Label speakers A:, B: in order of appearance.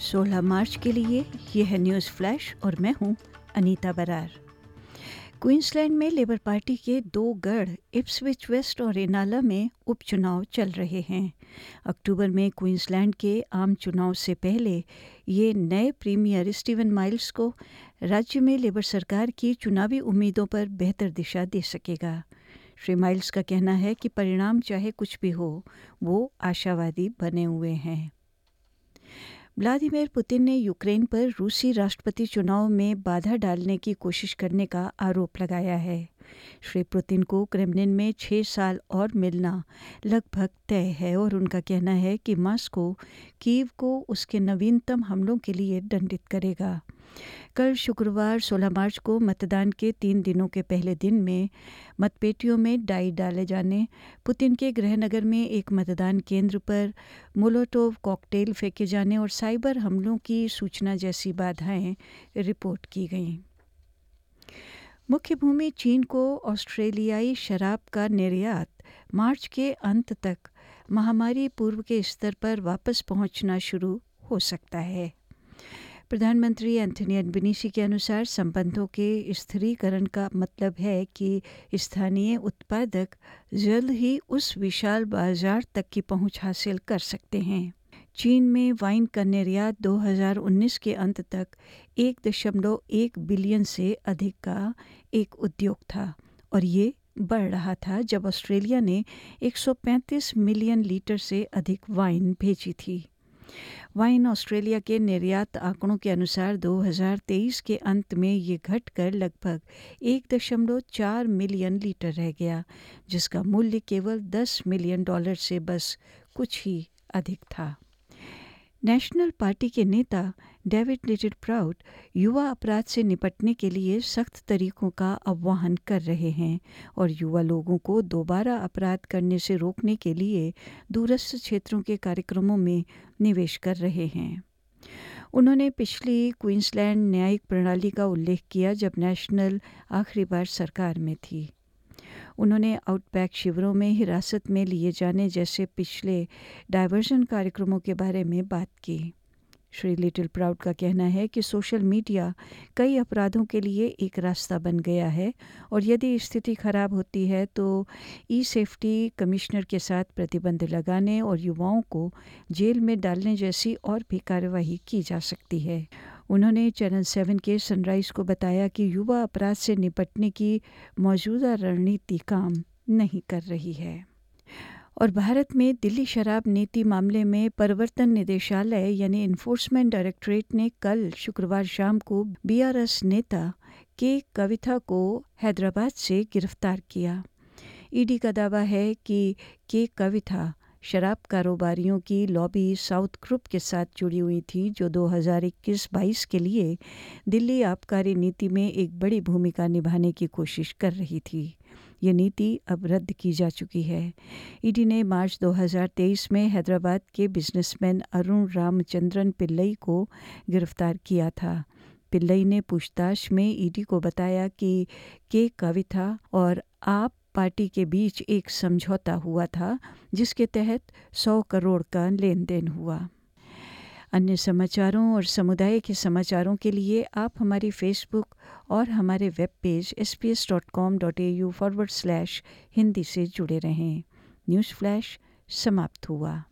A: 16 मार्च के लिए ये है न्यूज़ फ्लैश और मैं हूँ अनीता बरार। क्वींसलैंड में लेबर पार्टी के 2 गढ़ इप्सविच वेस्ट और इनाला में उपचुनाव चल रहे हैं। अक्टूबर में क्वींसलैंड के आम चुनाव से पहले ये नए प्रीमियर स्टीवन माइल्स को राज्य में लेबर सरकार की चुनावी उम्मीदों पर बेहतर दिशा दे सकेगा। श्री माइल्स का कहना है कि परिणाम चाहे कुछ भी हो, वो आशावादी बने हुए हैं। व्लादिमीर पुतिन ने यूक्रेन पर रूसी राष्ट्रपति चुनाव में बाधा डालने की कोशिश करने का आरोप लगाया है। श्री पुतिन को क्रेमलिन में 6 साल और मिलना लगभग तय है और उनका कहना है कि मॉस्को कीव को उसके नवीनतम हमलों के लिए दंडित करेगा। कल शुक्रवार 16 मार्च को मतदान के 3 दिनों के पहले दिन में मतपेटियों में डाई डाले जाने, पुतिन के गृहनगर में एक मतदान केंद्र पर मोलोटोव कॉकटेल फेंके जाने और साइबर हमलों की सूचना जैसी बाधाएं रिपोर्ट की गईं। मुख्य भूमि चीन को ऑस्ट्रेलियाई शराब का निर्यात मार्च के अंत तक महामारी पूर्व के स्तर पर वापस पहुंचना शुरू हो सकता है। प्रधानमंत्री एंथनी अल्बनीसी के अनुसार संबंधों के स्थिरीकरण का मतलब है कि स्थानीय उत्पादक जल्द ही उस विशाल बाजार तक की पहुंच हासिल कर सकते हैं। चीन में वाइन का निर्यात 2019 के अंत तक 1.1 बिलियन से अधिक का एक उद्योग था और ये बढ़ रहा था जब ऑस्ट्रेलिया ने 135 मिलियन लीटर से अधिक वाइन भेजी थी। वाइन ऑस्ट्रेलिया के निर्यात आंकड़ों के अनुसार 2023 के अंत में ये घटकर लगभग 1.4 मिलियन लीटर रह गया, जिसका मूल्य केवल $10 मिलियन से बस कुछ ही अधिक था। नेशनल पार्टी के नेता डेविड लिटिल-प्राउड युवा अपराध से निपटने के लिए सख्त तरीकों का आह्वान कर रहे हैं और युवा लोगों को दोबारा अपराध करने से रोकने के लिए दूरस्थ क्षेत्रों के कार्यक्रमों में निवेश कर रहे हैं। उन्होंने पिछली क्वींसलैंड न्यायिक प्रणाली का उल्लेख किया जब नेशनल आखिरी बार सरकार में थी। उन्होंने आउटबैक शिविरों में हिरासत में लिए जाने जैसे पिछले डायवर्जन कार्यक्रमों के बारे में बात की। श्री लिटिल-प्राउड का कहना है कि सोशल मीडिया कई अपराधों के लिए एक रास्ता बन गया है और यदि स्थिति खराब होती है तो ई-सेफ्टी कमिश्नर के साथ प्रतिबंध लगाने और युवाओं को जेल में डालने जैसी और भी कार्यवाही की जा सकती है। उन्होंने चैनल 7 के सनराइज को बताया कि युवा अपराध से निपटने की मौजूदा रणनीति काम नहीं कर रही है। और भारत में दिल्ली शराब नीति मामले में प्रवर्तन निदेशालय यानी इन्फोर्समेंट डायरेक्टरेट ने कल शुक्रवार शाम को बीआरएस नेता के कविता को हैदराबाद से गिरफ्तार किया। ईडी का दावा है कि के कविता शराब कारोबारियों की लॉबी साउथ ग्रुप के साथ जुड़ी हुई थी, जो 2021-22 के लिए दिल्ली आबकारी नीति में एक बड़ी भूमिका निभाने की कोशिश कर रही थी। ये नीति अब रद्द की जा चुकी है। ईडी ने मार्च 2023 में हैदराबाद के बिजनेसमैन अरुण रामचंद्रन पिल्लई को गिरफ्तार किया था। पिल्लई ने पूछताछ में ईडी को बताया कि के कविता और आप पार्टी के बीच एक समझौता हुआ था जिसके तहत 100 करोड़ का लेन देन हुआ। अन्य समाचारों और समुदाय के समाचारों के लिए आप हमारी फेसबुक और हमारे वेब पेज sbs.com.au/हिंदी से जुड़े रहें। न्यूज़ फ्लैश समाप्त हुआ।